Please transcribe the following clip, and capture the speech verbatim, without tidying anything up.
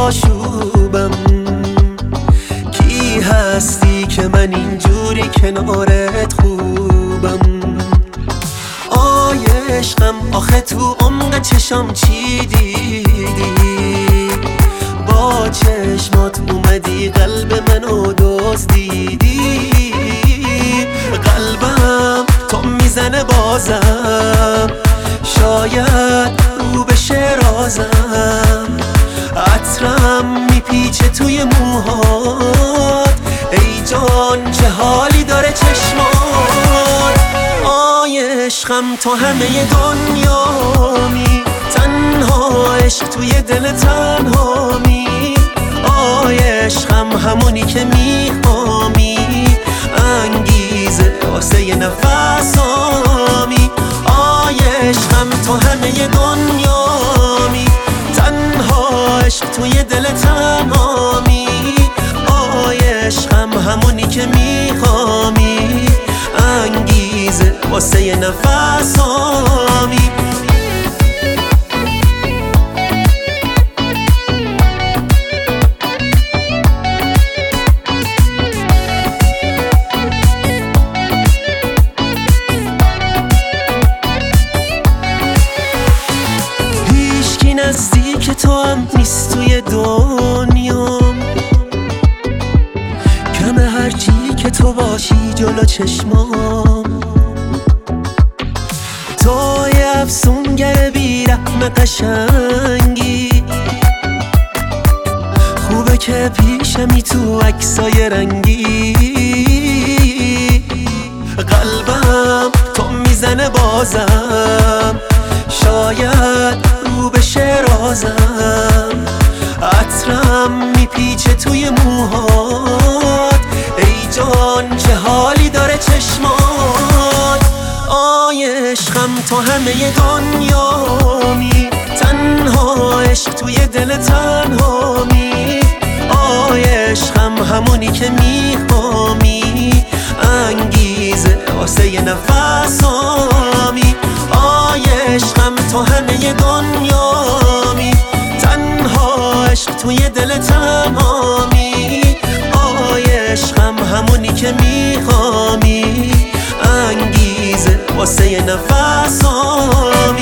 آشوبم. کی هستی که من اینجوری کنارت خوبم؟ آی عشقم آخه تو عمق چشام چی دیدی؟ با چشمات اومدی قلب منو دزدیدی. قلبم تو میزنه بازم، شاید رو بشه رازم. عطرم میپیچه توی موهات، ای جان چه حالی داره چشمات. آی عشقم تو همه دنیامی، تنها عشق توی دل تنهامی. آی عشقم همونی که میخوامی، انگیزه واسه نفسامی. آی عشقم تو همه دنیامی، تنها عشق توی دل تنهامی. آی عشقم همونی که میخوامی، انگیزه واسه نفسامی. نزدیک تو هم نیست توی دنیام، کمه هرچی که تو باشی جلو چشمام. تو یه افسونگر بی‌رحم قشنگی، خوبه که پیشمی تو عکسای رنگی. قلبم تو میزنه بازم، شاید رو بشه رازم. عطرم میپیچه توی موهات، ای جان چه حالی داره چشمات. آی عشقم تو همه دنیامی، تنها عشق توی دل تنهامی. آی عشقم همونی که میخوامی، انگیزه واسه نفسامی. آی عشقم تو همه دنیامی، تنها عشق توی دل تنهامی. آی عشقم همونی که میخوامی، انگیزه واسه نفسامی.